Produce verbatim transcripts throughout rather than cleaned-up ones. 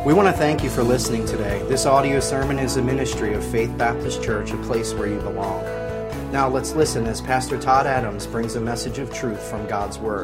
We want to thank you for listening today. This audio sermon is a ministry of Faith Baptist Church, a place where you belong. Now let's listen as Pastor Todd Adams brings a message of truth from God's Word.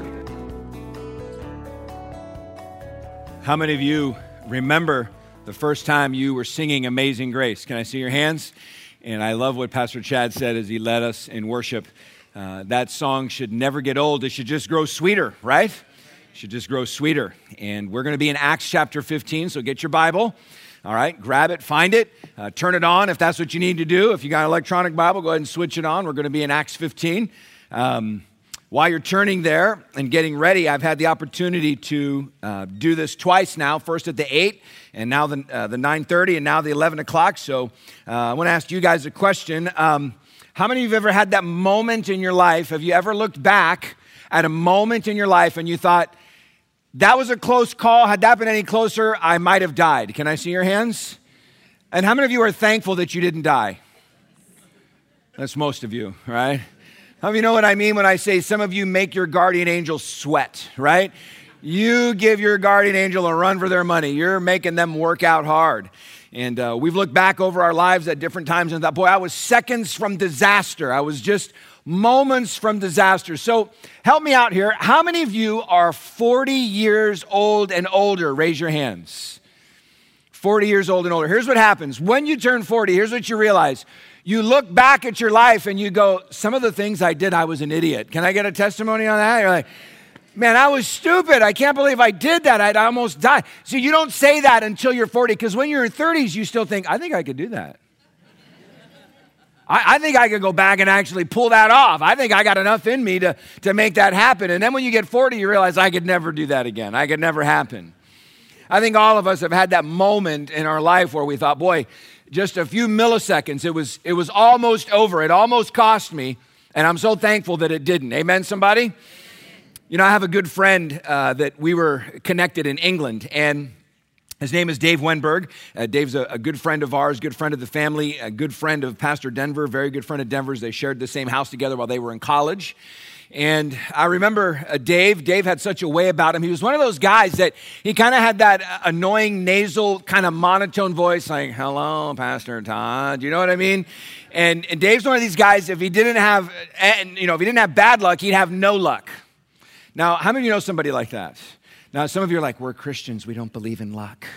How many of you remember the first time you were singing Amazing Grace? Can I see your hands? And I love what Pastor Chad said as he led us in worship. Uh, that song should never get old. It should just grow sweeter, right? Should just grow sweeter. And we're going to be in Acts chapter fifteen, so get your Bible. All right, grab it, find it, uh, turn it on if that's what you need to do. If you got an electronic Bible, go ahead and switch it on. We're going to be in Acts fifteen. Um, while you're turning there and getting ready, I've had the opportunity to uh, do this twice now, first at the eight and now the, uh, the nine thirty and now the eleven o'clock. So uh, I want to ask you guys a question. Um, how many of you have ever had that moment in your life? Have you ever looked back at a moment in your life and you thought, that was a close call. Had that been any closer, I might have died? Can I see your hands? And how many of you are thankful that you didn't die? That's most of you, right? How many of you know what I mean when I say some of you make your guardian angel sweat, right? You give your guardian angel a run for their money. You're making them work out hard. And uh, we've looked back over our lives at different times and thought, boy, I was seconds from disaster. I was just moments from disaster. So help me out here. How many of you are forty years old and older? Raise your hands. forty years old and older. Here's what happens. When you turn forty, here's what you realize. You look back at your life and you go, some of the things I did, I was an idiot. Can I get a testimony on that? You're like, man, I was stupid. I can't believe I did that. I'd almost died. So you don't say that until you're forty, because when you're in thirties, you still think, I think I could do that. I, I think I could go back and actually pull that off. I think I got enough in me to, to make that happen. And then when you get forty, you realize I could never do that again. I could never happen. I think all of us have had that moment in our life where we thought, boy, just a few milliseconds, it was, it was almost over. It almost cost me, and I'm so thankful that it didn't. Amen, somebody? You know, I have a good friend uh, that we were connected in England, and his name is Dave Wenberg. Uh, Dave's a, a good friend of ours, good friend of the family, a good friend of Pastor Denver, very good friend of Denver's. They shared the same house together while they were in college. And I remember uh, Dave. Dave had such a way about him. He was one of those guys that he kind of had that uh, annoying, nasal, kind of monotone voice, like, hello, Pastor Todd. You know what I mean? And, and Dave's one of these guys, if he didn't have, and, you know, if he didn't have bad luck, he'd have no luck. Now, how many of you know somebody like that? Now, some of you are like, we're Christians, we don't believe in luck.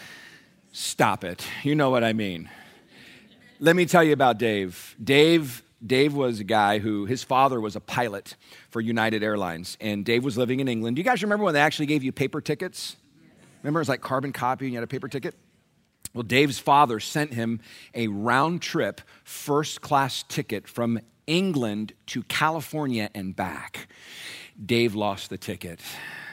Stop it. You know what I mean. Let me tell you about Dave. Dave, Dave was a guy who, his father was a pilot for United Airlines, and Dave was living in England. Do you guys remember when they actually gave you paper tickets? Remember, it was like carbon copy and you had a paper ticket? Well, Dave's father sent him a round trip, first class ticket from England to California and back. Dave lost the ticket.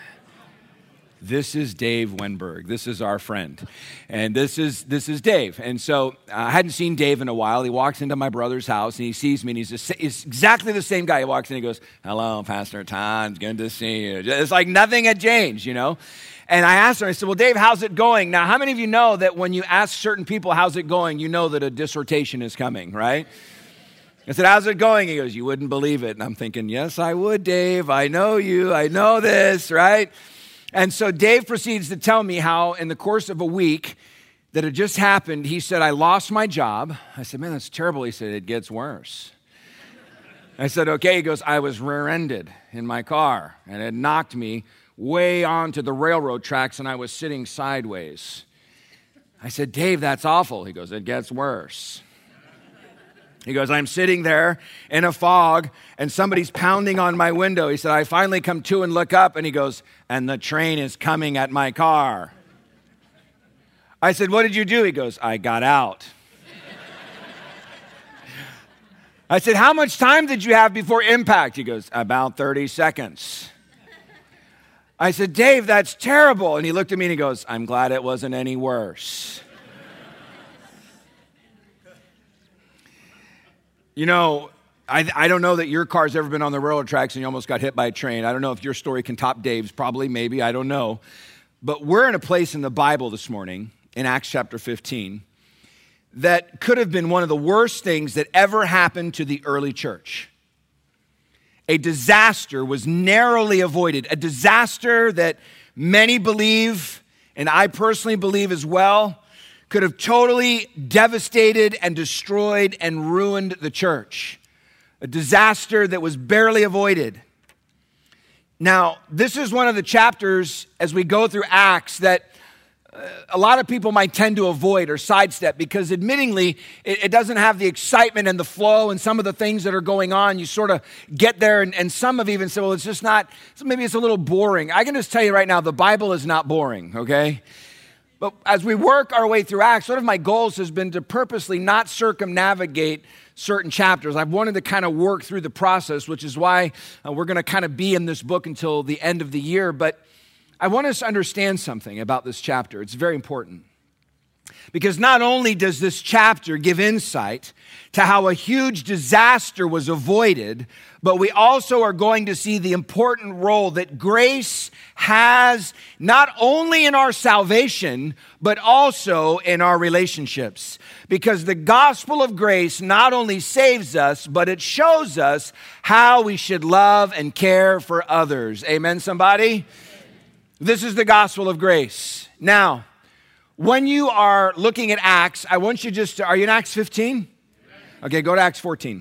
This is Dave Wenberg. This is our friend. And this is this is Dave. And so uh, I hadn't seen Dave in a while. He walks into my brother's house and he sees me and he's, just, he's exactly the same guy. He walks in and he goes, hello, Pastor Todd. It's good to see you. It's like nothing had changed, you know. And I asked him, I said, well, Dave, how's it going? Now, how many of you know that when you ask certain people how's it going, you know that a dissertation is coming, right? I said, how's it going? He goes, you wouldn't believe it. And I'm thinking, yes, I would, Dave. I know you. I know this, right? And so Dave proceeds to tell me how in the course of a week that had just happened, he said, I lost my job. I said, man, that's terrible. He said, it gets worse. I said, okay. He goes, I was rear-ended in my car and it knocked me way onto the railroad tracks and I was sitting sideways. I said, Dave, that's awful. He goes, it gets worse. He goes, I'm sitting there in a fog and somebody's pounding on my window. He said, I finally come to and look up and he goes, and the train is coming at my car. I said, what did you do? He goes, I got out. I said, how much time did you have before impact? He goes, about thirty seconds. I said, Dave, that's terrible. And he looked at me and he goes, I'm glad it wasn't any worse. You know, I, I don't know that your car's ever been on the railroad tracks and you almost got hit by a train. I don't know if your story can top Dave's, probably, maybe, I don't know. But we're in a place in the Bible this morning, in Acts chapter fifteen, that could have been one of the worst things that ever happened to the early church. A disaster was narrowly avoided, a disaster that many believe and I personally believe as well, could have totally devastated and destroyed and ruined the church. A disaster that was barely avoided. Now, this is one of the chapters as we go through Acts that uh, a lot of people might tend to avoid or sidestep because admittingly, it, it doesn't have the excitement and the flow and some of the things that are going on. You sort of get there and, and some have even said, well, it's just not, so maybe it's a little boring. I can just tell you right now, the Bible is not boring, okay? But as we work our way through Acts, one of my goals has been to purposely not circumnavigate certain chapters. I've wanted to kind of work through the process, which is why uh, we're going to kind of be in this book until the end of the year. But I want us to understand something about this chapter. It's very important. Because not only does this chapter give insight to how a huge disaster was avoided, but we also are going to see the important role that grace has not only in our salvation, but also in our relationships. Because the gospel of grace not only saves us, but it shows us how we should love and care for others. Amen, somebody? This is the gospel of grace. Now, when you are looking at Acts, I want you just to, are you in Acts fifteen? Okay, go to Acts fourteen.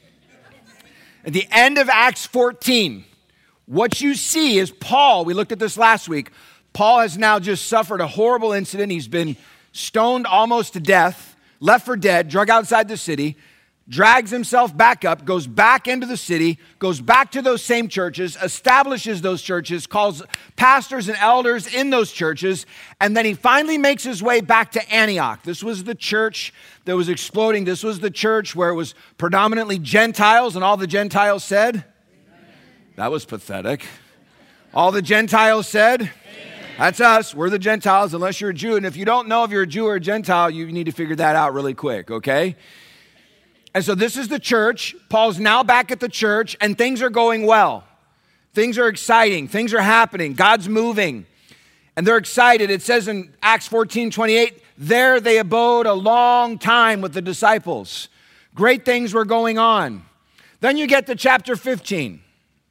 At the end of Acts fourteen, what you see is Paul, we looked at this last week, Paul has now just suffered a horrible incident. He's been stoned almost to death, left for dead, drug outside the city, drags himself back up, goes back into the city, goes back to those same churches, establishes those churches, calls pastors and elders in those churches, and then he finally makes his way back to Antioch. This was the church that was exploding. This was the church where it was predominantly Gentiles, and all the Gentiles said? Amen. That was pathetic. All the Gentiles said? Amen. That's us. We're the Gentiles, unless you're a Jew. And if you don't know if you're a Jew or a Gentile, you need to figure that out really quick, okay? And so this is the church. Paul's now back at the church, and things are going well. Things are exciting. Things are happening. God's moving. And they're excited. It says in Acts fourteen twenty-eight, there they abode a long time with the disciples. Great things were going on. Then you get to chapter fifteen.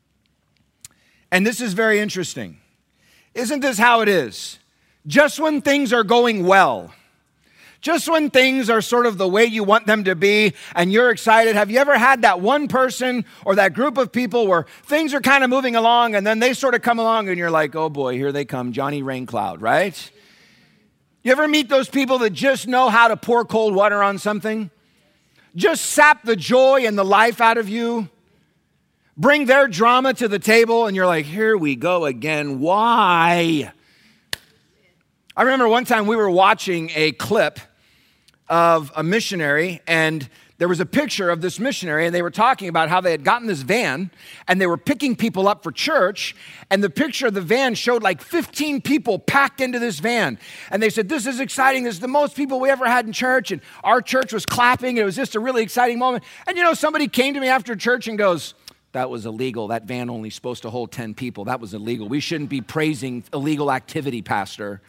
And this is very interesting. Isn't this how it is? Just when things are going well, just when things are sort of the way you want them to be and you're excited, have you ever had that one person or that group of people where things are kind of moving along and then they sort of come along and you're like, oh boy, here they come, Johnny Raincloud, right? You ever meet those people that just know how to pour cold water on something? Just sap the joy and the life out of you? Bring their drama to the table and you're like, here we go again, why? I remember one time we were watching a clip of a missionary, and there was a picture of this missionary, and they were talking about how they had gotten this van, and they were picking people up for church, and the picture of the van showed like fifteen people packed into this van, and they said, this is exciting, this is the most people we ever had in church, and our church was clapping, it was just a really exciting moment, and you know, somebody came to me after church and goes, that was illegal, that van only supposed to hold ten people, that was illegal, we shouldn't be praising illegal activity, Pastor.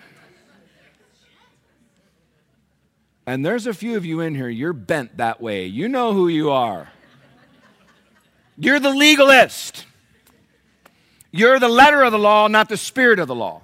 And there's a few of you in here, you're bent that way. You know who you are. You're the legalist. You're the letter of the law, not the spirit of the law.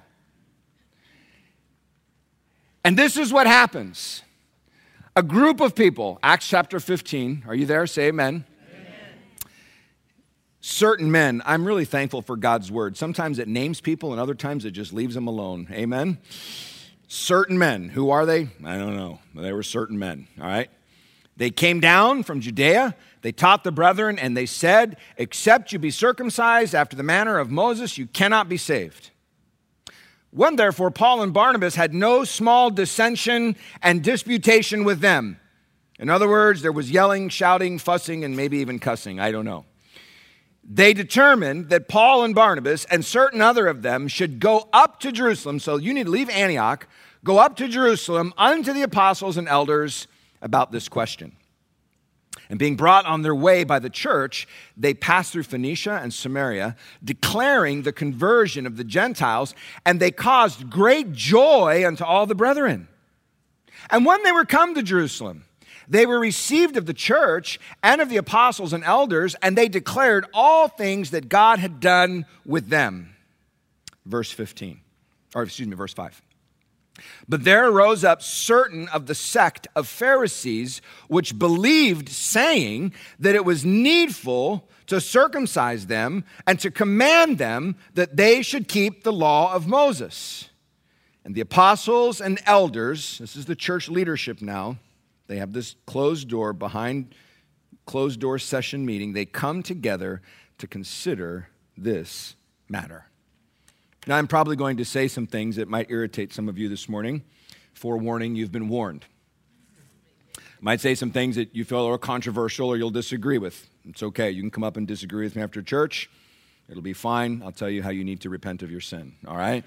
And this is what happens. A group of people, Acts chapter fifteen, are you there? Say amen. Amen. Certain men, I'm really thankful for God's word. Sometimes it names people and other times it just leaves them alone. Amen. Certain men. Who are they? I don't know. They were certain men, all right? They came down from Judea. They taught the brethren, and they said, except you be circumcised after the manner of Moses, you cannot be saved. When, therefore, Paul and Barnabas had no small dissension and disputation with them. In other words, there was yelling, shouting, fussing, and maybe even cussing. I don't know. They determined that Paul and Barnabas and certain other of them should go up to Jerusalem. So you need to leave Antioch, go up to Jerusalem unto the apostles and elders about this question. And being brought on their way by the church, they passed through Phoenicia and Samaria, declaring the conversion of the Gentiles, and they caused great joy unto all the brethren. And when they were come to Jerusalem, they were received of the church and of the apostles and elders, and they declared all things that God had done with them. Verse fifteen. or excuse me, verse five. But there arose up certain of the sect of Pharisees which believed, saying that it was needful to circumcise them and to command them that they should keep the law of Moses. And the apostles and elders, this is the church leadership now, they have this closed door, behind closed door session meeting. They come together to consider this matter. Now, I'm probably going to say some things that might irritate some of you this morning. Forewarning, you've been warned. I might say some things that you feel are controversial or you'll disagree with. It's okay. You can come up and disagree with me after church. It'll be fine. I'll tell you how you need to repent of your sin, all right?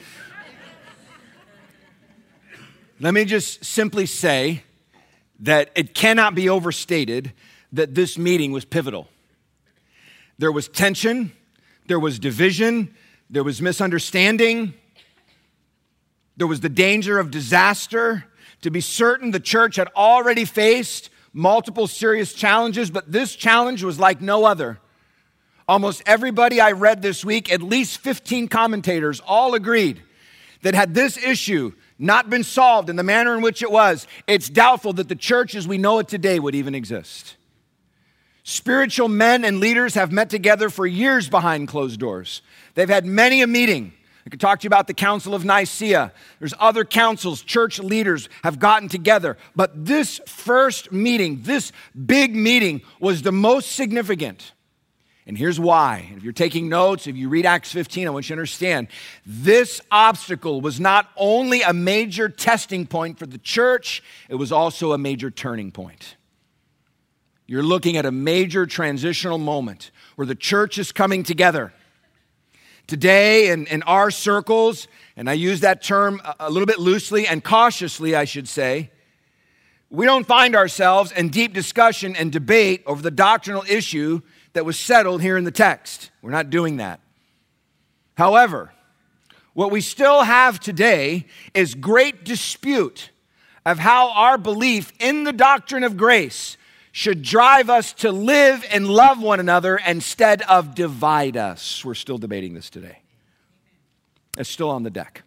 Let me just simply say that it cannot be overstated that this meeting was pivotal. There was tension, there was division, there was misunderstanding, there was the danger of disaster. To be certain, the church had already faced multiple serious challenges, but this challenge was like no other. Almost everybody I read this week, at least fifteen commentators, all agreed that had this issue not been solved in the manner in which it was, it's doubtful that the church as we know it today would even exist. Spiritual men and leaders have met together for years behind closed doors. They've had many a meeting. I could talk to you about the Council of Nicaea. There's other councils, church leaders have gotten together. But this first meeting, this big meeting, was the most significant. And here's why. If you're taking notes, if you read Acts fifteen, I want you to understand, this obstacle was not only a major testing point for the church, it was also a major turning point. You're looking at a major transitional moment where the church is coming together. Today, in, in our circles, and I use that term a, a little bit loosely and cautiously, I should say, we don't find ourselves in deep discussion and debate over the doctrinal issue that was settled here in the text. We're not doing that. However, what we still have today is great dispute of how our belief in the doctrine of grace should drive us to live and love one another instead of divide us. We're still debating this today. It's still on the deck.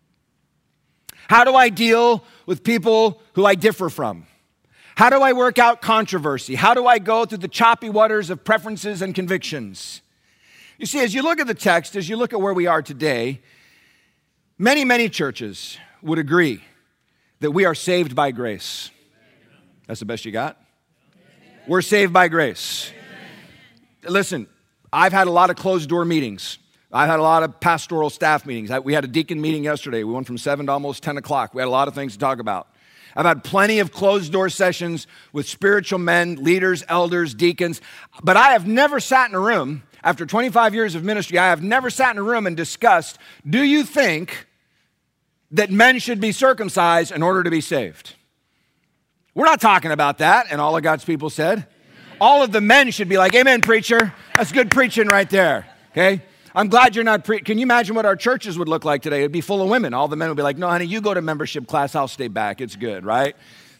How do I deal with people who I differ from? How do I work out controversy? How do I go through the choppy waters of preferences and convictions? You see, as you look at the text, as you look at where we are today, many, many churches would agree that we are saved by grace. That's the best you got? We're saved by grace. Listen, I've had a lot of closed door meetings. I've had a lot of pastoral staff meetings. I, we had a deacon meeting yesterday. We went from seven to almost ten o'clock. We had a lot of things to talk about. I've had plenty of closed door sessions with spiritual men, leaders, elders, deacons. But I have never sat in a room, after twenty-five years of ministry, I have never sat in a room and discussed, do you think that men should be circumcised in order to be saved? We're not talking about that. And all of God's people said, all of the men should be like, amen, preacher. That's good preaching right there. Okay. I'm glad you're not pre- Can you imagine what our churches would look like today? It'd be full of women. All the men would be like, no, honey, you go to membership class. I'll stay back. It's good, right?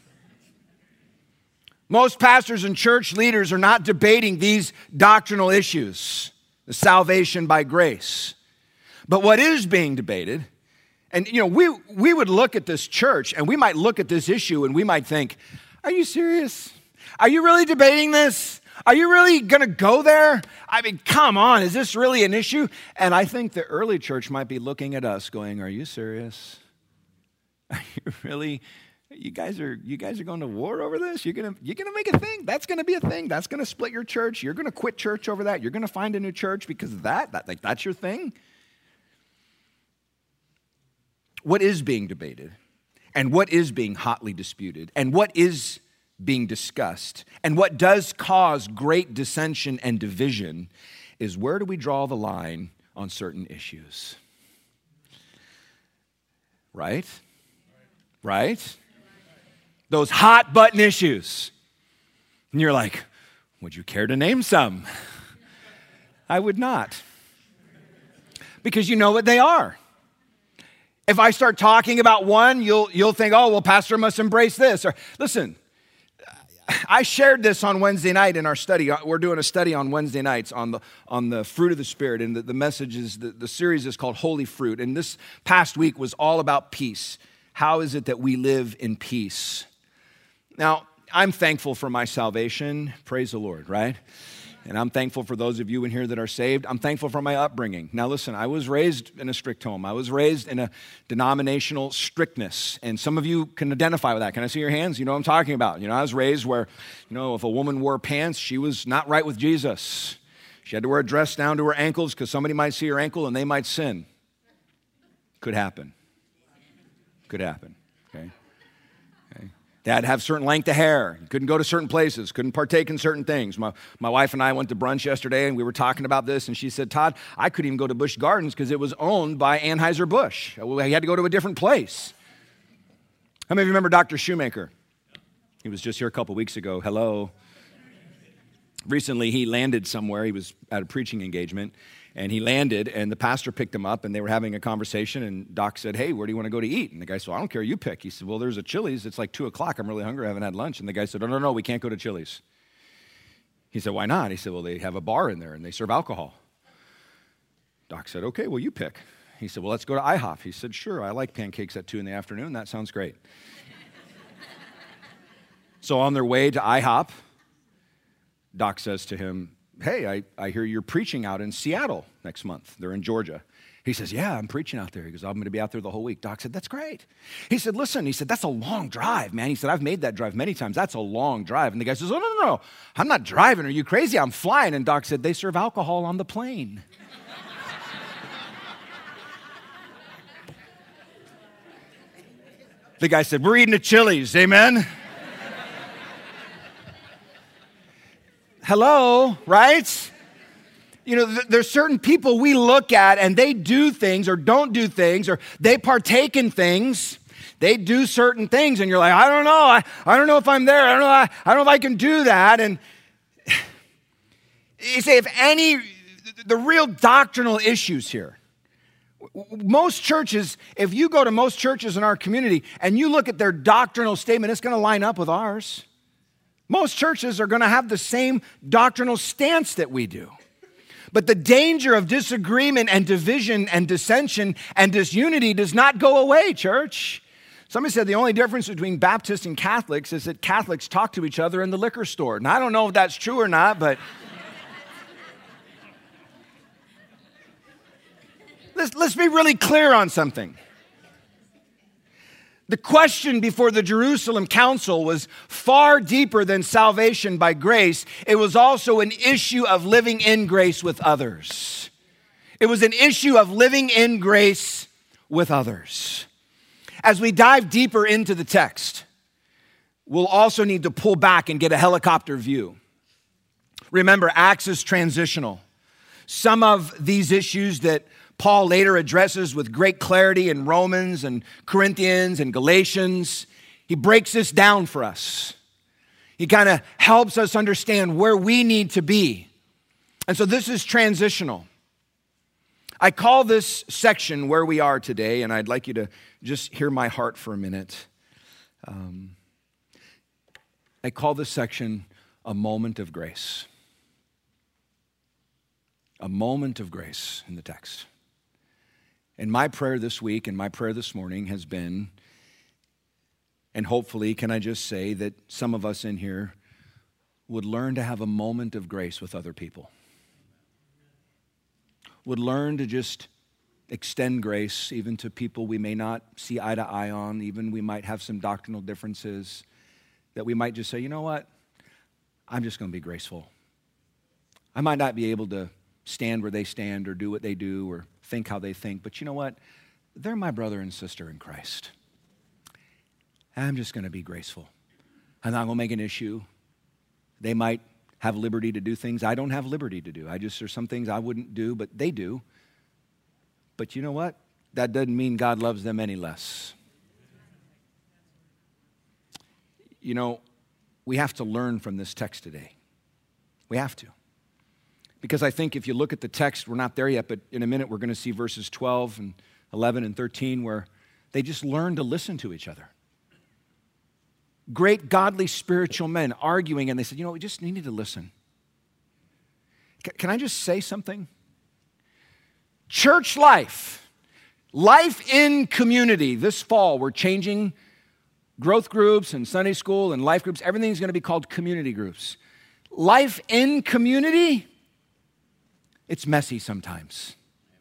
Most pastors and church leaders are not debating these doctrinal issues, the salvation by grace. But what is being debated, and you know, we, we would look at this church and we might look at this issue and we might think, are you serious? Are you really debating this? Are you really going to go there? I mean, come on, is this really an issue? And I think the early church might be looking at us going, are you serious? Are you really, you guys are you guys are going to war over this? You're going to you're going to make a thing? That's going to be a thing. That's going to split your church. You're going to quit church over that. You're going to find a new church because of that? that like that's your thing? What is being debated? And what is being hotly disputed? And what is being discussed, and what does cause great dissension and division is where do we draw the line on certain issues? Right? Right? Those hot button issues. And you're like, would you care to name some? I would not. Because you know what they are. If I start talking about one, you'll you'll think, oh, well, pastor must embrace this. Or listen, I shared this on Wednesday night in our study. We're doing a study on Wednesday nights on the on the fruit of the Spirit, and the, the message is, the, the series is called Holy Fruit. And this past week was all about peace. How is it that we live in peace? Now, I'm thankful for my salvation. Praise the Lord, right? And I'm thankful for those of you in here that are saved. I'm thankful for my upbringing. Now listen, I was raised in a strict home. I was raised in a denominational strictness. And some of you can identify with that. Can I see your hands? You know what I'm talking about. You know, I was raised where, you know, if a woman wore pants, she was not right with Jesus. She had to wear a dress down to her ankles because somebody might see her ankle and they might sin. Could happen. Could happen, okay? Dad had to have certain length of hair. He couldn't go to certain places, couldn't partake in certain things. My, my wife and I went to brunch yesterday, and we were talking about this, and she said, Todd, I couldn't even go to Busch Gardens because it was owned by Anheuser-Busch. He had to go to a different place. How many of you remember Doctor Shoemaker? He was just here a couple weeks ago. Hello. Recently, he landed somewhere. He was at a preaching engagement, and he landed, and the pastor picked him up, and they were having a conversation, and Doc said, hey, where do you want to go to eat? And the guy said, well, I don't care, you pick. He said, well, there's a Chili's. It's like two o'clock. I'm really hungry. I haven't had lunch. And the guy said, no, no, no, we can't go to Chili's. He said, why not? He said, well, they have a bar in there, and they serve alcohol. Doc said, okay, well, you pick. He said, well, let's go to I hop. He said, sure, I like pancakes at two in the afternoon. That sounds great. So on their way to I hop, Doc says to him, hey, I, I hear you're preaching out in Seattle next month. They're in Georgia. He says, yeah, I'm preaching out there. He goes, I'm going to be out there the whole week. Doc said, that's great. He said, listen, he said, that's a long drive, man. He said, I've made that drive many times. That's a long drive. And the guy says, oh, no, no, no. I'm not driving. Are you crazy? I'm flying. And Doc said, they serve alcohol on the plane. The guy said, we're eating at Chili's. Amen? Hello, right? You know, th- there's certain people we look at and they do things or don't do things or they partake in things. They do certain things and you're like, I don't know. I, I don't know if I'm there. I don't know. I, I don't know if I can do that. And you say, if any, the real doctrinal issues here. Most churches, if you go to most churches in our community and you look at their doctrinal statement, it's going to line up with ours. Most churches are going to have the same doctrinal stance that we do. But the danger of disagreement and division and dissension and disunity does not go away, church. Somebody said the only difference between Baptists and Catholics is that Catholics talk to each other in the liquor store. And I don't know if that's true or not, but let's, let's be really clear on something. The question before the Jerusalem Council was far deeper than salvation by grace. It was also an issue of living in grace with others. It was an issue of living in grace with others. As we dive deeper into the text, we'll also need to pull back and get a helicopter view. Remember, Acts is transitional. Some of these issues that Paul later addresses with great clarity in Romans and Corinthians and Galatians. He breaks this down for us. He kind of helps us understand where we need to be. And so this is transitional. I call this section where we are today, and I'd like you to just hear my heart for a minute. Um, I call this section a moment of grace. A moment of grace in the text. And my prayer this week and my prayer this morning has been, and hopefully, can I just say that some of us in here would learn to have a moment of grace with other people. Would learn to just extend grace even to people we may not see eye to eye on, even we might have some doctrinal differences, that we might just say, you know what, I'm just going to be graceful. I might not be able to stand where they stand or do what they do or think how they think, but you know what? They're my brother and sister in Christ. I'm just going to be graceful. I'm not going to make an issue. They might have liberty to do things I don't have liberty to do. I just, there's some things I wouldn't do, but they do. But you know what? That doesn't mean God loves them any less. You know, we have to learn from this text today. We have to. Because I think if you look at the text, we're not there yet, but in a minute we're going to see verses twelve and eleven and thirteen where they just learn to listen to each other. great godly spiritual men arguing, and they said, you know, we just needed to listen. C- can I just say something? Church life, life in community. This fall, we're changing growth groups and Sunday school and life groups. Everything's going to be called community groups. Life in community, it's messy sometimes.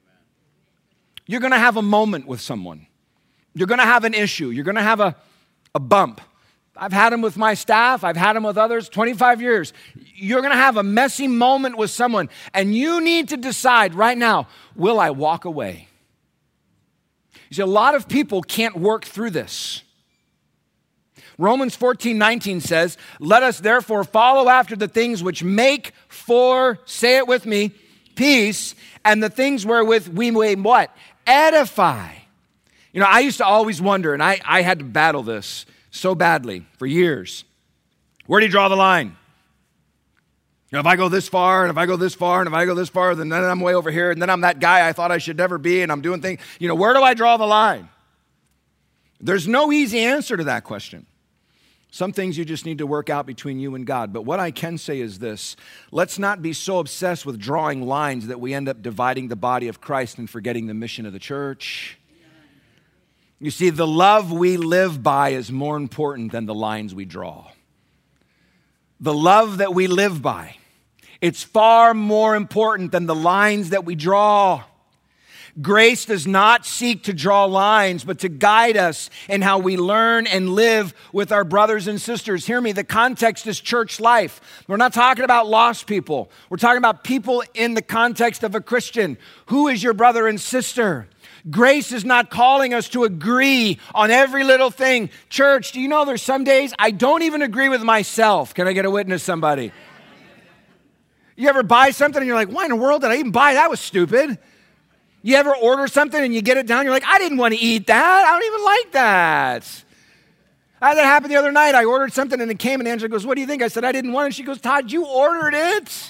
You're going to have a moment with someone. You're going to have an issue. You're going to have a, a bump. I've had them with my staff. I've had them with others, twenty-five years. You're going to have a messy moment with someone, and you need to decide right now, will I walk away? You see, a lot of people can't work through this. Romans fourteen nineteen says, let us therefore follow after the things which make for, say it with me, peace, and the things wherewith we may what? Edify. You know, I used to always wonder, and I, I had to battle this so badly for years. Where do you draw the line? You know, if I go this far, and if I go this far, and if I go this far, then, then I'm way over here, and then I'm that guy I thought I should never be, and I'm doing things. You know, where do I draw the line? There's no easy answer to that question. Some things you just need to work out between you and God. But what I can say is this: let's not be so obsessed with drawing lines that we end up dividing the body of Christ and forgetting the mission of the church. You see, the love we live by is more important than the lines we draw. The love that we live by, it's far more important than the lines that we draw. Grace does not seek to draw lines, but to guide us in how we learn and live with our brothers and sisters. Hear me, the context is church life. We're not talking about lost people. We're talking about people in the context of a Christian. Who is your brother and sister? Grace is not calling us to agree on every little thing. Church, do you know there's some days I don't even agree with myself? Can I get a witness, somebody? You ever buy something and you're like, why in the world did I even buy? That was stupid. You ever order something and you get it down, you're like, I didn't want to eat that. I don't even like that. I had that happen the other night. I ordered something and it came and Angela goes, what do you think? I said, I didn't want it. She goes, Todd, you ordered it.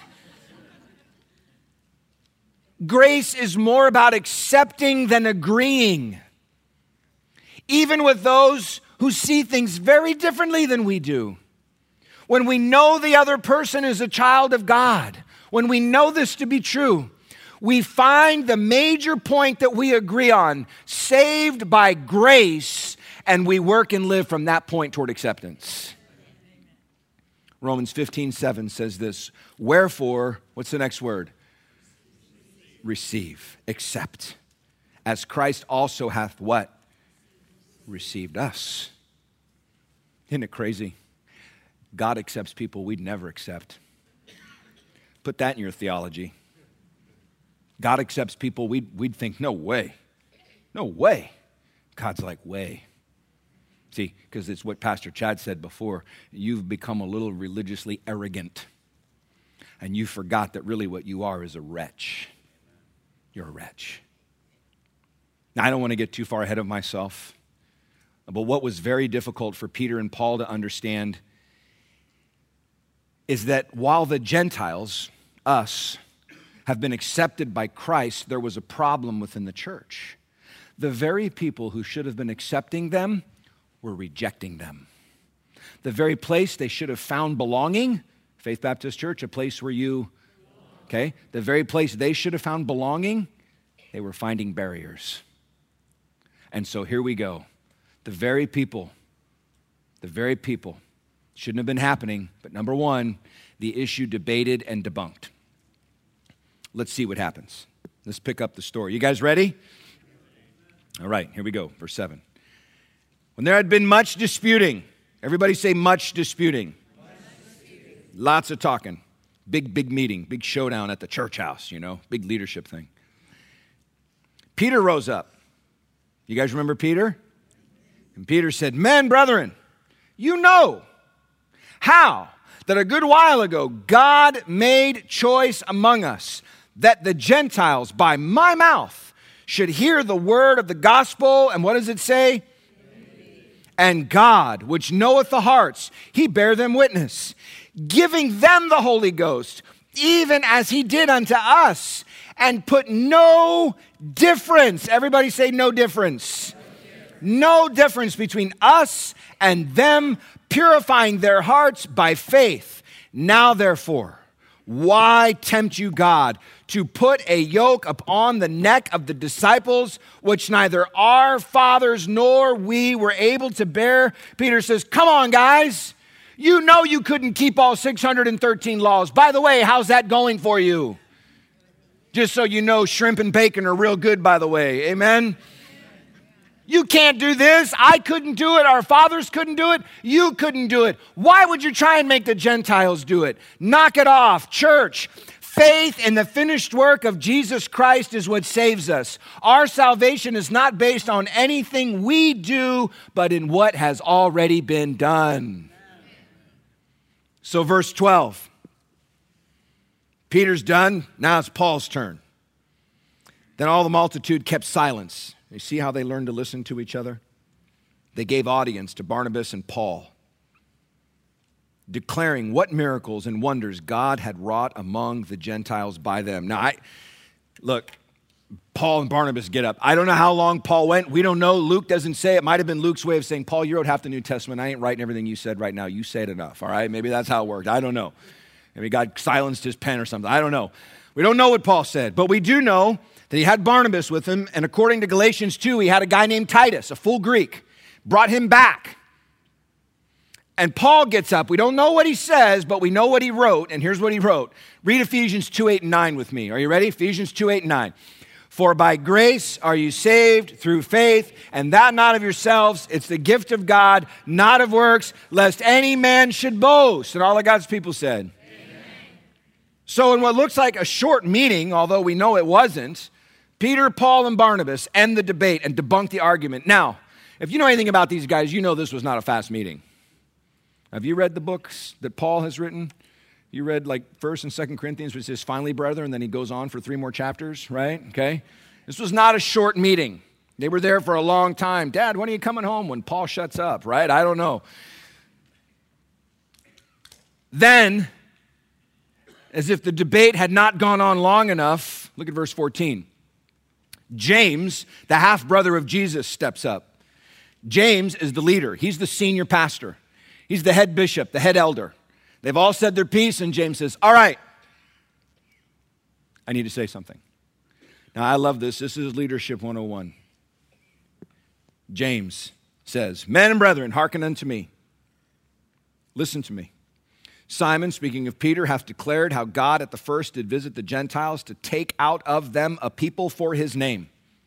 Grace is more about accepting than agreeing. Even with those who see things very differently than we do. When we know the other person is a child of God, when we know this to be true, we find the major point that we agree on, saved by grace, and we work and live from that point toward acceptance. Romans fifteen seven says this, wherefore, what's the next word? Receive, accept, as Christ also hath what? Received us. Isn't it crazy? God accepts people we'd never accept. Put that in your theology. God accepts people we'd, we'd think, no way, no way. God's like, way. See, because it's what Pastor Chad said before. You've become a little religiously arrogant. And you forgot that really what you are is a wretch. You're a wretch. Now, I don't want to get too far ahead of myself, but what was very difficult for Peter and Paul to understand is that while the Gentiles, us, have been accepted by Christ, there was a problem within the church. The very people who should have been accepting them were rejecting them. The very place they should have found belonging, Faith Baptist Church, a place where you Okay? The very place they should have found belonging, they were finding barriers. And so here we go. The very people, the very people, shouldn't have been happening, but number one, the issue debated and debunked. Let's see what happens. Let's pick up the story. You guys ready? All right, here we go, verse seven. When there had been much disputing, everybody say much disputing. Much disputing. Lots of talking. Big, big meeting, big showdown at the church house, you know, big leadership thing. Peter rose up. You guys remember Peter? And Peter said, men, brethren, you know how that a good while ago God made choice among us that the Gentiles by my mouth should hear the word of the gospel. And what does it say? And God, which knoweth the hearts, he bare them witness, giving them the Holy Ghost, even as he did unto us, and put no difference. Everybody say no difference. No difference between us and them, purifying their hearts by faith. Now, therefore, why tempt you God to put a yoke upon the neck of the disciples, which neither our fathers nor we were able to bear? Peter says, come on, guys. You know you couldn't keep all six hundred thirteen laws. By the way, how's that going for you? Just so you know, shrimp and bacon are real good, by the way. Amen? You can't do this. I couldn't do it. Our fathers couldn't do it. You couldn't do it. Why would you try and make the Gentiles do it? Knock it off. Church, faith in the finished work of Jesus Christ is what saves us. Our salvation is not based on anything we do, but in what has already been done. So verse twelve. Peter's done. Now it's Paul's turn. Then all the multitude kept silence. You see how they learned to listen to each other? They gave audience to Barnabas and Paul, declaring what miracles and wonders God had wrought among the Gentiles by them. Now, I look, Paul and Barnabas get up. I don't know how long Paul went. We don't know. Luke doesn't say. It might have been Luke's way of saying, Paul, you wrote half the New Testament. I ain't writing everything you said right now. You say it enough, all right? Maybe that's how it worked. I don't know. Maybe God silenced his pen or something. I don't know. We don't know what Paul said, but we do know that he had Barnabas with him, and according to Galatians two, he had a guy named Titus, a full Greek, brought him back. And Paul gets up. We don't know what he says, but we know what he wrote, and here's what he wrote. Read Ephesians two, eight, and nine with me. Are you ready? Ephesians two, eight, and nine. For by grace are you saved through faith, and that not of yourselves. It's the gift of God, not of works, lest any man should boast. And all of God's people said. Amen. So in what looks like a short meeting, although we know it wasn't, Peter, Paul, and Barnabas end the debate and debunk the argument. Now, if you know anything about these guys, you know this was not a fast meeting. Have you read the books that Paul has written? You read like First and Second Corinthians, which says, finally, brethren, and then he goes on for three more chapters, right? Okay. This was not a short meeting. They were there for a long time. Dad, when are you coming home? When Paul shuts up, right? I don't know. Then, as if the debate had not gone on long enough, look at verse fourteen. James, the half-brother of Jesus, steps up. James is the leader. He's the senior pastor. He's the head bishop, the head elder. They've all said their piece, and James says, all right, I need to say something. Now, I love this. This is Leadership one oh one. James says, men and brethren, hearken unto me. Listen to me. Simon, speaking of Peter, hath declared how God at the first did visit the Gentiles to take out of them a people for his name.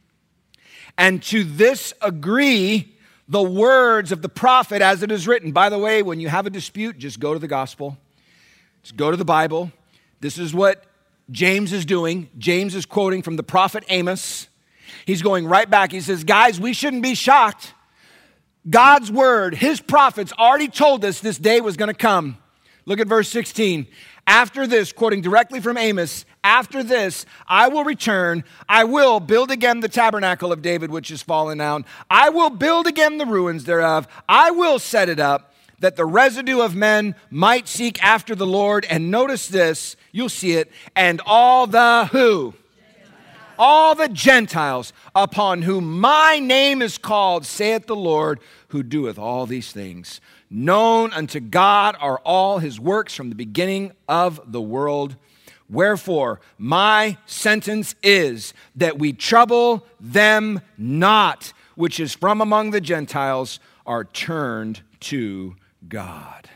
And to this agree the words of the prophet as it is written. By the way, when you have a dispute, just go to the gospel. Just go to the Bible. This is what James is doing. James is quoting from the prophet Amos. He's going right back. He says, guys, we shouldn't be shocked. God's word, his prophets already told us this day was going to come. Look at verse sixteen. After this, quoting directly from Amos, after this, I will return. I will build again the tabernacle of David, which is fallen down. I will build again the ruins thereof. I will set it up, that the residue of men might seek after the Lord. And notice this, you'll see it. And all the who? Gentiles. All the Gentiles upon whom my name is called, saith the Lord, who doeth all these things. Known unto God are all his works from the beginning of the world. Wherefore, my sentence is that we trouble them not, which is from among the Gentiles, are turned to God.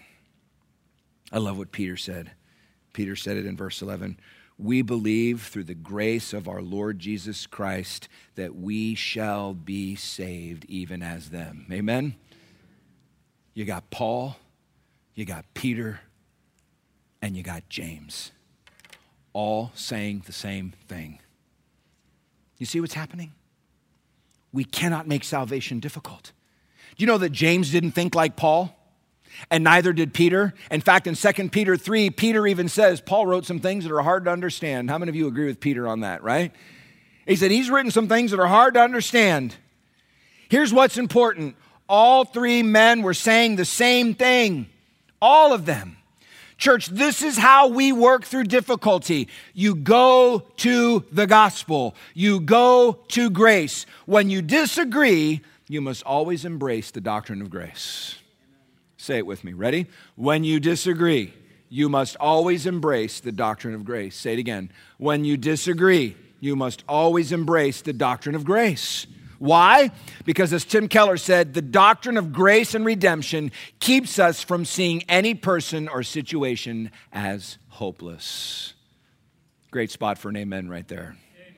I love what Peter said. Peter said it in verse eleven. We believe through the grace of our Lord Jesus Christ that we shall be saved even as them. Amen? You got Paul, you got Peter, and you got James, all saying the same thing. You see what's happening? We cannot make salvation difficult. Do you know that James didn't think like Paul? And neither did Peter. In fact, in Second Peter three, Peter even says, Paul wrote some things that are hard to understand. How many of you agree with Peter on that, right? He said he's written some things that are hard to understand. Here's what's important. All three men were saying the same thing. All of them. Church, this is how we work through difficulty. You go to the gospel. You go to grace. When you disagree, you must always embrace the doctrine of grace. Say it with me. Ready? When you disagree, you must always embrace the doctrine of grace. Say it again. When you disagree, you must always embrace the doctrine of grace. Why? Because as Tim Keller said, the doctrine of grace and redemption keeps us from seeing any person or situation as hopeless. Great spot for an amen right there. Amen.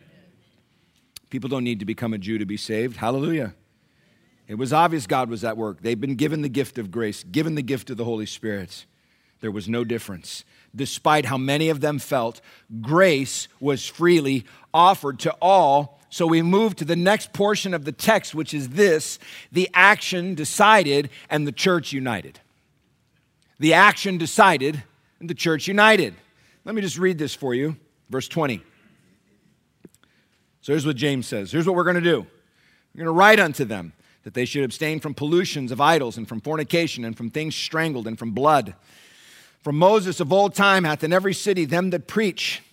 People don't need to become a Jew to be saved. Hallelujah. It was obvious God was at work. They've been given the gift of grace, given the gift of the Holy Spirit. There was no difference. Despite how many of them felt, grace was freely offered to all. So we move to the next portion of the text, which is this: the action decided and the church united. The action decided and the church united. Let me just read this for you. Verse twenty. So here's what James says. Here's what we're going to do. We're going to write unto them that they should abstain from pollutions of idols and from fornication and from things strangled and from blood. For Moses of old time hath in every city them that preach,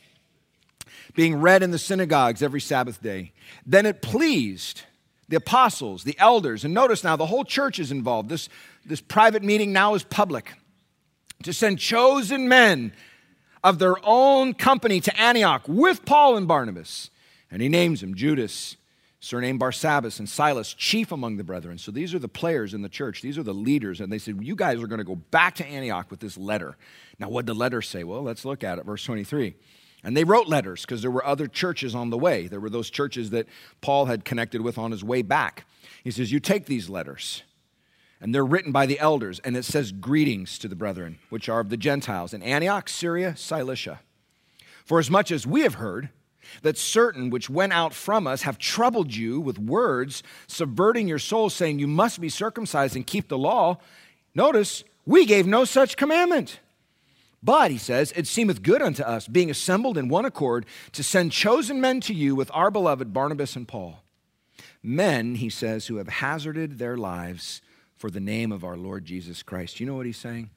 being read in the synagogues every Sabbath day. Then it pleased the apostles, the elders, and notice now the whole church is involved. This, this private meeting now is public, to send chosen men of their own company to Antioch with Paul and Barnabas. And he names them Judas, surnamed Barsabbas, and Silas, chief among the brethren. So these are the players in the church. These are the leaders. And they said, you guys are going to go back to Antioch with this letter. Now, what did the letter say? Well, let's look at it. Verse twenty-three. And they wrote letters because there were other churches on the way. There were those churches that Paul had connected with on his way back. He says, you take these letters, and they're written by the elders, and it says greetings to the brethren, which are of the Gentiles in Antioch, Syria, Cilicia. For as much as we have heard that certain which went out from us have troubled you with words, subverting your souls, saying you must be circumcised and keep the law. Notice, we gave no such commandment. But, he says, it seemeth good unto us, being assembled in one accord, to send chosen men to you with our beloved Barnabas and Paul. Men, he says, who have hazarded their lives for the name of our Lord Jesus Christ. You know what he's saying?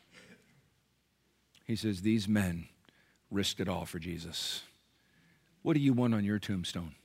He says, these men risked it all for Jesus. What do you want on your tombstone?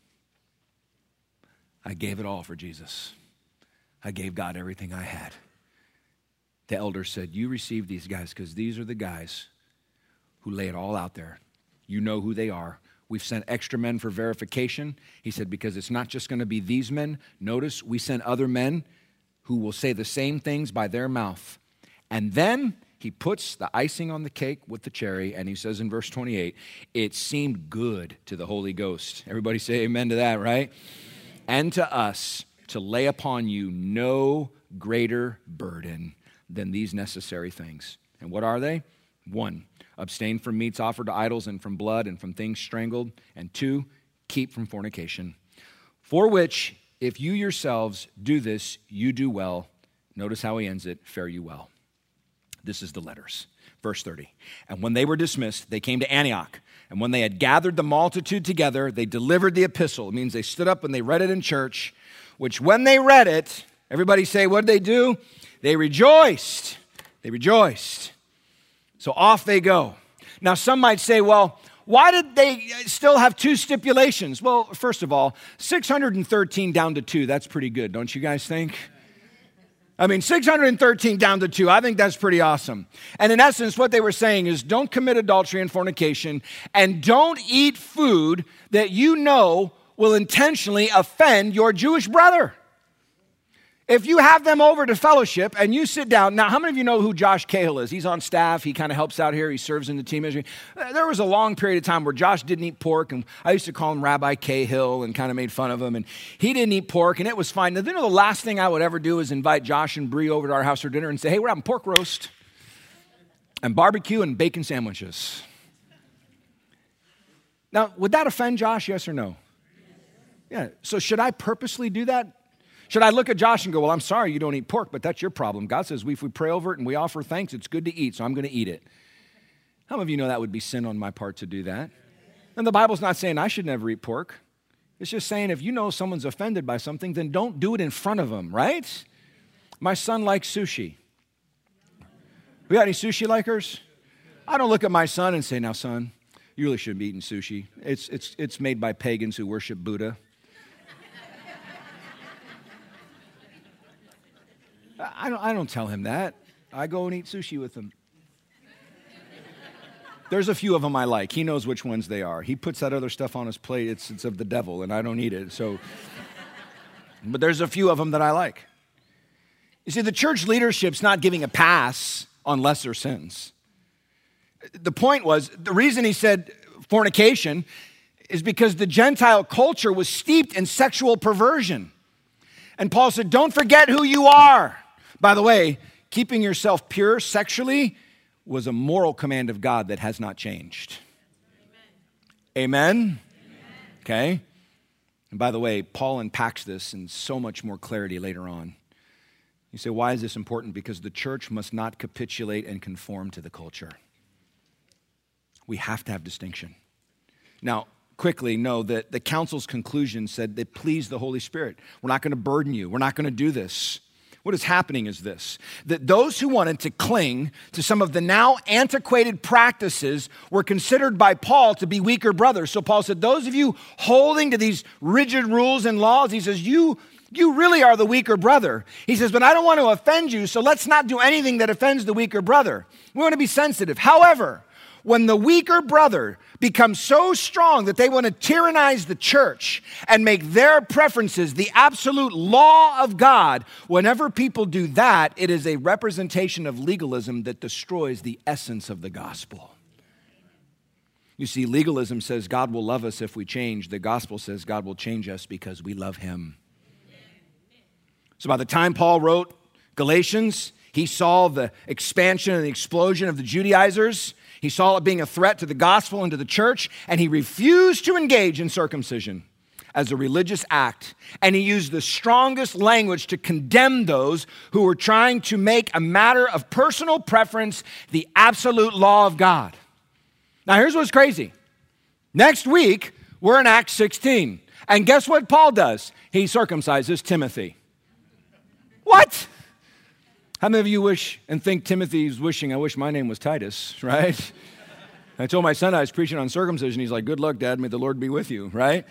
I gave it all for Jesus. I gave God everything I had. The elder said, you receive these guys because these are the guys who lay it all out there. You know who they are. We've sent extra men for verification. He said, because it's not just going to be these men. Notice, we sent other men who will say the same things by their mouth. And then he puts the icing on the cake with the cherry, and he says in verse twenty-eight, it seemed good to the Holy Ghost. Everybody say amen to that, right? And to us to lay upon you no greater burden than these necessary things. And what are they? One, abstain from meats offered to idols and from blood and from things strangled. And two, keep from fornication. For which, if you yourselves do this, you do well. Notice how he ends it, fare you well. This is the letters. Verse thirty. And when they were dismissed, they came to Antioch. And when they had gathered the multitude together, they delivered the epistle. It means they stood up and they read it in church, which when they read it, everybody say, what did they do? They rejoiced. They rejoiced. So off they go. Now some might say, well, why did they still have two stipulations? Well, first of all, six hundred thirteen down to two, that's pretty good, don't you guys think? I mean, six hundred thirteen down to two, I think that's pretty awesome. And in essence, what they were saying is don't commit adultery and fornication, and don't eat food that you know will intentionally offend your Jewish brother. If you have them over to fellowship and you sit down, now how many of you know who Josh Cahill is? He's on staff, he kind of helps out here, he serves in the team ministry. There was a long period of time where Josh didn't eat pork, and I used to call him Rabbi Cahill and kind of made fun of him, and he didn't eat pork, and it was fine. Now, you know, the last thing I would ever do is invite Josh and Bree over to our house for dinner and say, hey, we're having pork roast and barbecue and bacon sandwiches. Now, would that offend Josh, yes or no? Yeah, so should I purposely do that? Should I look at Josh and go, well, I'm sorry you don't eat pork, but that's your problem. God says if we pray over it and we offer thanks, it's good to eat, so I'm going to eat it. How many of you know that would be sin on my part to do that? And the Bible's not saying I should never eat pork. It's just saying if you know someone's offended by something, then don't do it in front of them, right? My son likes sushi. We got any sushi likers? I don't look at my son and say, now, son, you really shouldn't be eating sushi. It's, it's, it's made by pagans who worship Buddha. I don't, I don't tell him that. I go and eat sushi with him. There's a few of them I like. He knows which ones they are. He puts that other stuff on his plate. It's, it's of the devil, and I don't eat it. So, but there's a few of them that I like. You see, the church leadership's not giving a pass on lesser sins. The point was, the reason he said fornication is because the Gentile culture was steeped in sexual perversion. And Paul said, don't forget who you are. By the way, keeping yourself pure sexually was a moral command of God that has not changed. Amen? Amen? Okay? And by the way, Paul unpacks this in so much more clarity later on. You say, why is this important? Because the church must not capitulate and conform to the culture. We have to have distinction. Now, quickly know that the council's conclusion said that please the Holy Spirit. We're not going to burden you. We're not going to do this. What is happening is this, that those who wanted to cling to some of the now antiquated practices were considered by Paul to be weaker brothers. So Paul said, those of you holding to these rigid rules and laws, he says, you, you really are the weaker brother. He says, but I don't want to offend you, so let's not do anything that offends the weaker brother. We want to be sensitive. However, when the weaker brother becomes so strong that they want to tyrannize the church and make their preferences the absolute law of God, whenever people do that, it is a representation of legalism that destroys the essence of the gospel. You see, legalism says God will love us if we change. The gospel says God will change us because we love him. So by the time Paul wrote Galatians, he saw the expansion and the explosion of the Judaizers. He saw it being a threat to the gospel and to the church, and he refused to engage in circumcision as a religious act. And he used the strongest language to condemn those who were trying to make a matter of personal preference the absolute law of God. Now, here's what's crazy. Next week, we're in Acts sixteen. And guess what Paul does? He circumcises Timothy. What? How many of you wish and think Timothy's wishing, I wish my name was Titus, right? I told my son I was preaching on circumcision. He's like, good luck, Dad. May the Lord be with you, right?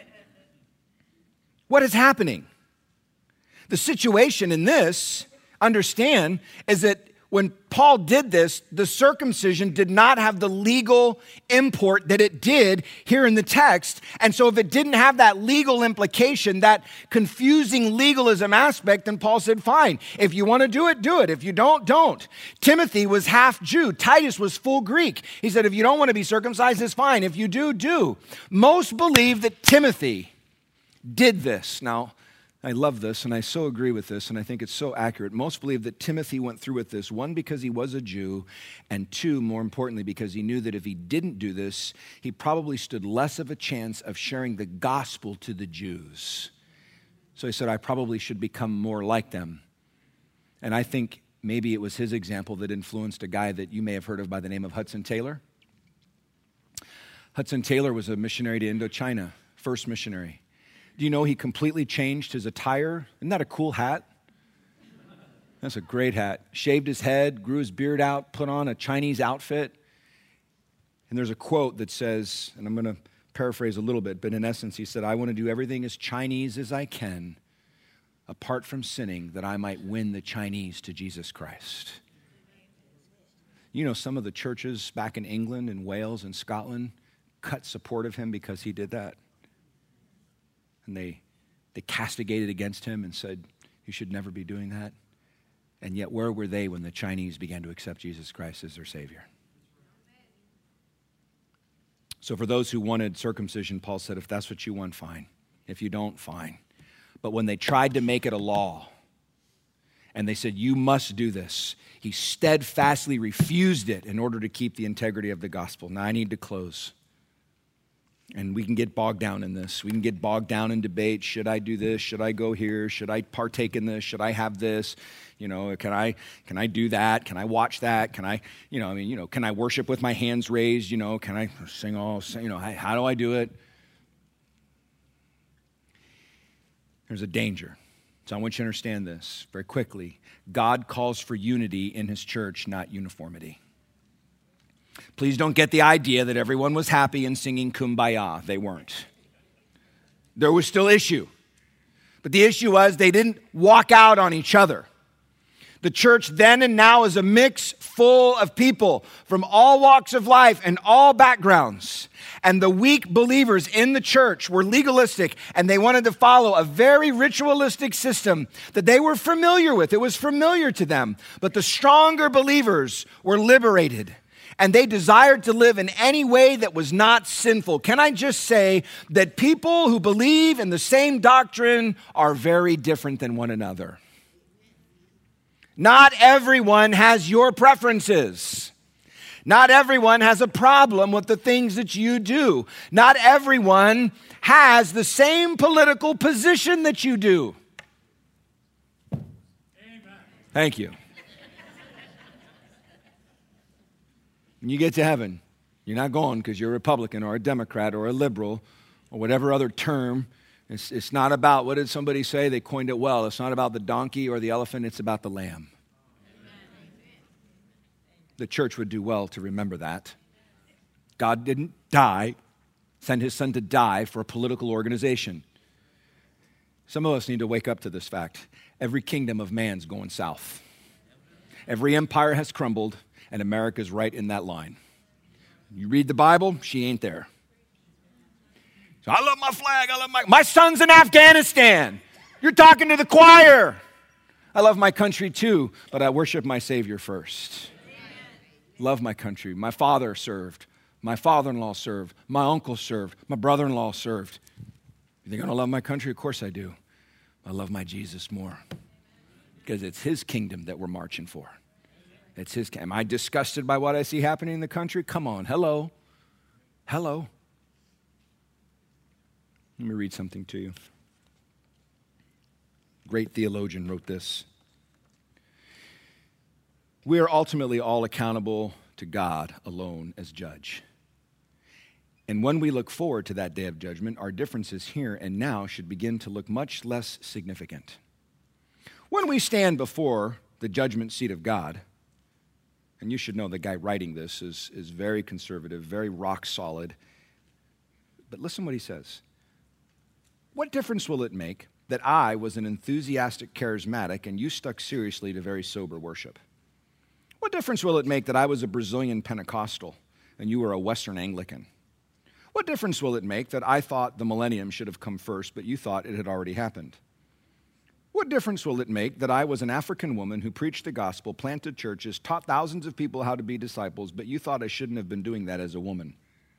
What is happening? The situation in this, understand, is that when Paul did this, the circumcision did not have the legal import that it did here in the text. And so if it didn't have that legal implication, that confusing legalism aspect, then Paul said, fine. If you want to do it, do it. If you don't, don't. Timothy was half Jew. Titus was full Greek. He said, if you don't want to be circumcised, it's fine. If you do, do. Most believe that Timothy did this. Now, I love this, and I so agree with this, and I think it's so accurate. Most believe that Timothy went through with this, one, because he was a Jew, and two, more importantly, because he knew that if he didn't do this, he probably stood less of a chance of sharing the gospel to the Jews. So he said, I probably should become more like them. And I think maybe it was his example that influenced a guy that you may have heard of by the name of Hudson Taylor. Hudson Taylor was a missionary to Indochina, first missionary. Do you know he completely changed his attire? Isn't that a cool hat? That's a great hat. Shaved his head, grew his beard out, put on a Chinese outfit. And there's a quote that says, and I'm going to paraphrase a little bit, but in essence he said, I want to do everything as Chinese as I can, apart from sinning, that I might win the Chinese to Jesus Christ. You know, some of the churches back in England and Wales and Scotland cut support of him because he did that. And they, they castigated against him and said, you should never be doing that. And yet, where were they when the Chinese began to accept Jesus Christ as their Savior? So for those who wanted circumcision, Paul said, if that's what you want, fine. If you don't, fine. But when they tried to make it a law, and they said, you must do this, he steadfastly refused it in order to keep the integrity of the gospel. Now, I need to close. And we can get bogged down in this. We can get bogged down in debate. Should I do this? Should I go here? Should I partake in this? Should I have this? You know, can I can I do that? Can I watch that? Can I, you know, I mean, you know, can I worship with my hands raised? You know, can I sing all, you know, how do I do it? There's a danger. So I want you to understand this very quickly. God calls for unity in his church, not uniformity. Please don't get the idea that everyone was happy and singing Kumbaya. They weren't. There was still issue. But the issue was they didn't walk out on each other. The church then and now is a mix full of people from all walks of life and all backgrounds. And the weak believers in the church were legalistic, and they wanted to follow a very ritualistic system that they were familiar with. It was familiar to them. But the stronger believers were liberated, and they desired to live in any way that was not sinful. Can I just say that people who believe in the same doctrine are very different than one another? Not everyone has your preferences. Not everyone has a problem with the things that you do. Not everyone has the same political position that you do. Amen. Thank you. When you get to heaven, you're not going because you're a Republican or a Democrat or a liberal or whatever other term. It's, it's not about, what did somebody say? They coined it well. It's not about the donkey or the elephant. It's about the lamb. The church would do well to remember that. God didn't die, send his son to die for a political organization. Some of us need to wake up to this fact. Every kingdom of man's going south. Every empire has crumbled, and America's right in that line. You read the Bible, she ain't there. So I love my flag, I love my... My son's in Afghanistan. You're talking to the choir. I love my country too, but I worship my Savior first. Love my country. My father served. My father-in-law served. My uncle served. My brother-in-law served. You think I don't love my country? Of course I do. I love my Jesus more because it's his kingdom that we're marching for. It's his. Am I disgusted by what I see happening in the country? Come on. Hello. Hello. Let me read something to you. Great theologian wrote this. We are ultimately all accountable to God alone as judge. And when we look forward to that day of judgment, our differences here and now should begin to look much less significant. When we stand before the judgment seat of God, and you should know the guy writing this is, is very conservative, very rock solid. But listen what he says. What difference will it make that I was an enthusiastic charismatic and you stuck seriously to very sober worship? What difference will it make that I was a Brazilian Pentecostal and you were a Western Anglican? What difference will it make that I thought the millennium should have come first, but you thought it had already happened? What difference will it make that I was an African woman who preached the gospel, planted churches, taught thousands of people how to be disciples, but you thought I shouldn't have been doing that as a woman?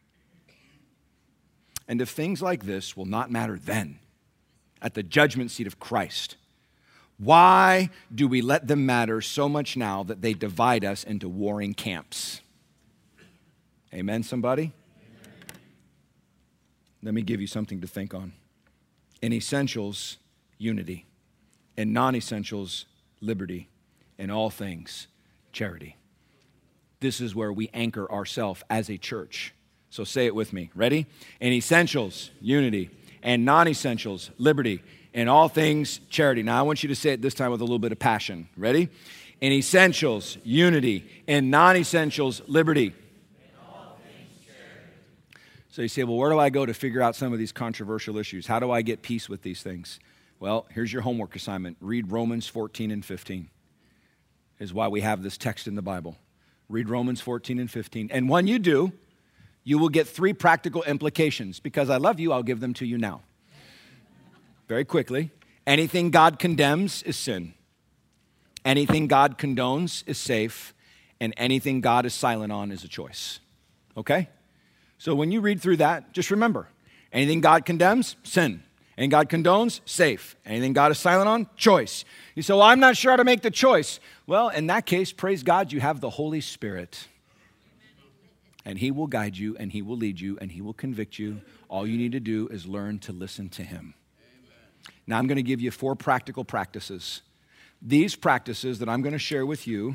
And if things like this will not matter then, at the judgment seat of Christ, why do we let them matter so much now that they divide us into warring camps? Amen, somebody? Amen. Let me give you something to think on. In essentials, unity. In non-essentials, liberty. In all things, charity. This is where we anchor ourselves as a church. So say it with me. Ready? In essentials, unity. And non-essentials, liberty. In all things, charity. Now, I want you to say it this time with a little bit of passion. Ready? In essentials, unity. In non-essentials, liberty. In all things, charity. So you say, well, where do I go to figure out some of these controversial issues? How do I get peace with these things? Well, here's your homework assignment. Read Romans fourteen and fifteen. Is why we have this text in the Bible. Read Romans fourteen and fifteen. And when you do, you will get three practical implications. Because I love you, I'll give them to you now. Very quickly, anything God condemns is sin. Anything God condones is safe. And anything God is silent on is a choice. Okay? So when you read through that, just remember, anything God condemns, sin. Anything God condones, safe. Anything God is silent on, choice. You say, well, I'm not sure how to make the choice. Well, in that case, praise God, you have the Holy Spirit. And he will guide you, and he will lead you, and he will convict you. All you need to do is learn to listen to him. Now, I'm going to give you four practical practices. These practices that I'm going to share with you,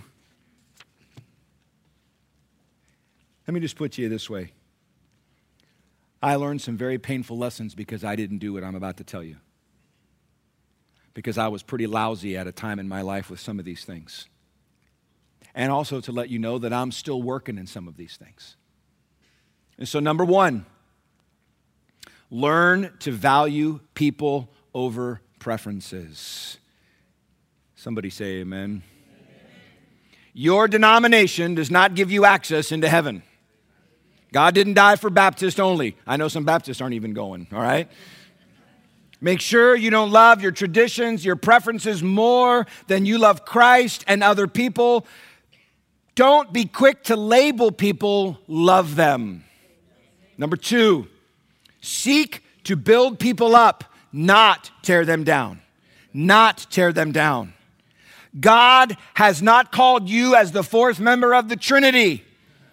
let me just put to you this way. I learned some very painful lessons because I didn't do what I'm about to tell you. Because I was pretty lousy at a time in my life with some of these things. And also to let you know that I'm still working in some of these things. And so number one, learn to value people over preferences. Somebody say amen. Your denomination does not give you access into heaven. God didn't die for Baptists only. I know some Baptists aren't even going, all right? Make sure you don't love your traditions, your preferences more than you love Christ and other people. Don't be quick to label people, love them. Number two, seek to build people up, not tear them down. Not tear them down. God has not called you as the fourth member of the Trinity.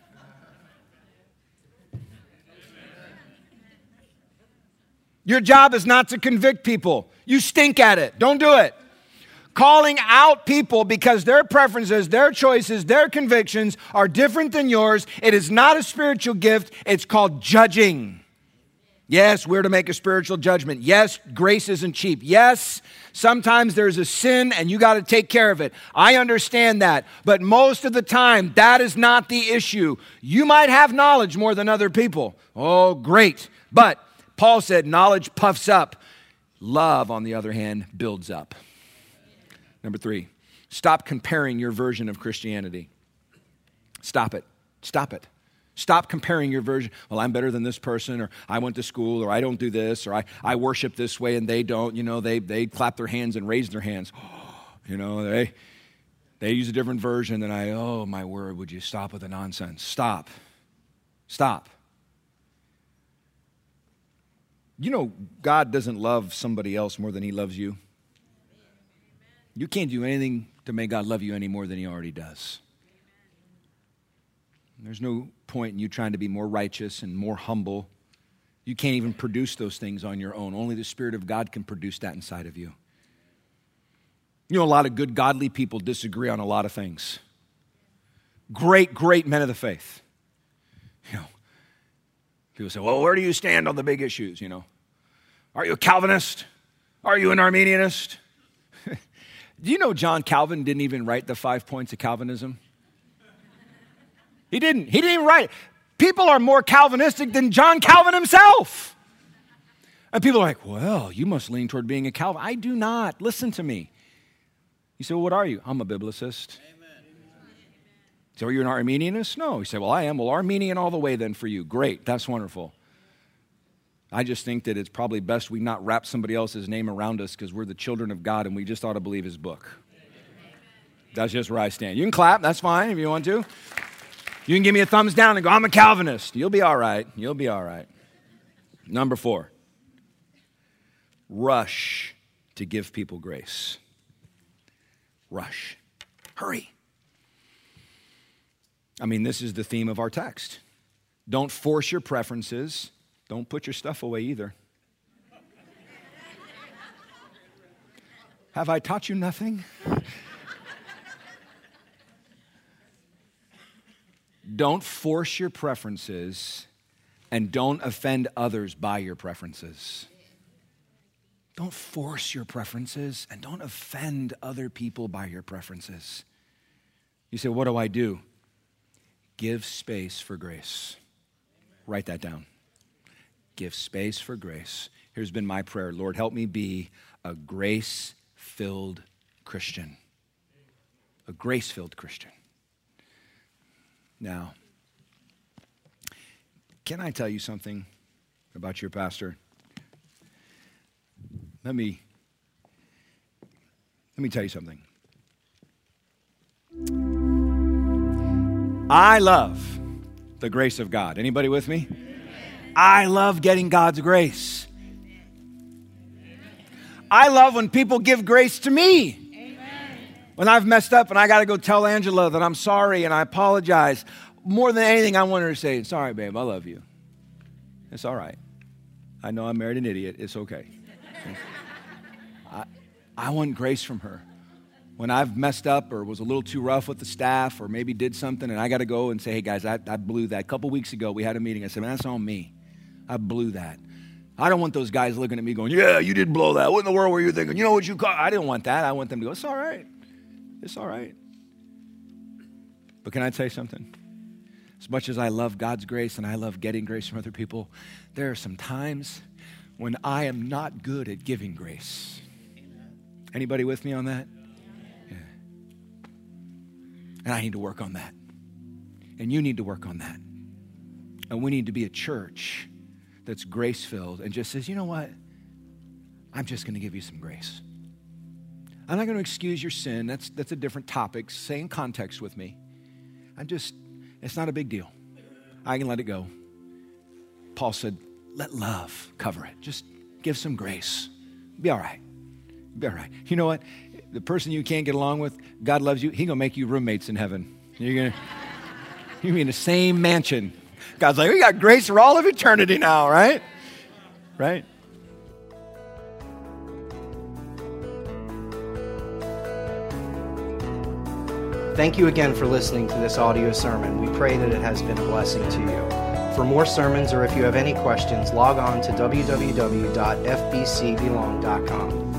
Your job is not to convict people. You stink at it. Don't do it. Calling out people because their preferences, their choices, their convictions are different than yours. It is not a spiritual gift. It's called judging. Yes, we're to make a spiritual judgment. Yes, grace isn't cheap. Yes, sometimes there's a sin and you got to take care of it. I understand that. But most of the time, that is not the issue. You might have knowledge more than other people. Oh, great. But Paul said knowledge puffs up. Love, on the other hand, builds up. Number three, stop comparing your version of Christianity. Stop it. Stop it. Stop comparing your version. Well, I'm better than this person, or I went to school, or I don't do this, or I, I worship this way and they don't. You know, they they clap their hands and raise their hands. You know, they they use a different version than I. Oh, my word, would you stop with the nonsense? Stop. Stop. You know, God doesn't love somebody else more than he loves you. You can't do anything to make God love you any more than he already does. There's no point in you trying to be more righteous and more humble. You can't even produce those things on your own. Only the Spirit of God can produce that inside of you. You know, a lot of good, godly people disagree on a lot of things. Great, great men of the faith. You know, people say, well, where do you stand on the big issues, you know? Are you a Calvinist? Are you an Arminianist? Do you know John Calvin didn't even write the five points of Calvinism? He didn't. He didn't even write it. People are more Calvinistic than John Calvin himself. And people are like, well, you must lean toward being a Calvinist. I do not. Listen to me. You say, well, what are you? I'm a biblicist. Amen. So are you an Arminianist? No. You say, well, I am. Well, Arminian all the way then for you. Great. That's wonderful. I just think that it's probably best we not wrap somebody else's name around us because we're the children of God and we just ought to believe his book. Amen. That's just where I stand. You can clap. That's fine if you want to. You can give me a thumbs down and go, I'm a Calvinist. You'll be all right. You'll be all right. Number four, rush to give people grace. Rush. Hurry. I mean, this is the theme of our text. Don't force your preferences. Don't put your stuff away either. Have I taught you nothing? Don't force your preferences and don't offend others by your preferences. Don't force your preferences and don't offend other people by your preferences. You say, what do I do? Give space for grace. Write that down. Give space for grace. Here's been my prayer. Lord, help me be a grace-filled Christian. A grace-filled Christian. Now, can I tell you something about your pastor? Let me, let me tell you something. I love the grace of God. Anybody with me? Amen. I love getting God's grace. Amen. I love when people give grace to me. When I've messed up and I got to go tell Angela that I'm sorry and I apologize, more than anything, I want her to say, it's all right, babe, I love you. It's all right. I know I married an idiot. It's okay. I, I want grace from her. When I've messed up or was a little too rough with the staff or maybe did something and I got to go and say, hey, guys, I, I blew that. A couple weeks ago, we had a meeting. I said, man, that's on me. I blew that. I don't want those guys looking at me going, yeah, you did blow that. What in the world were you thinking? You know what you call? I didn't want that. I want them to go, it's all right. It's all right. But can I tell you something? As much as I love God's grace and I love getting grace from other people, there are some times when I am not good at giving grace. Anybody with me on that? Yeah. And I need to work on that. And you need to work on that. And we need to be a church that's grace-filled and just says, you know what? I'm just going to give you some grace. I'm not going to excuse your sin. That's, that's a different topic. Stay in context with me. I'm just, it's not a big deal. I can let it go. Paul said, let love cover it. Just give some grace. Be all right. Be all right. You know what? The person you can't get along with, God loves you. He's going to make you roommates in heaven. You're going to, you're in the same mansion. God's like, we got grace for all of eternity now, right? Right? Thank you again for listening to this audio sermon. We pray that it has been a blessing to you. For more sermons, or if you have any questions, log on to w w w dot f b c belong dot com.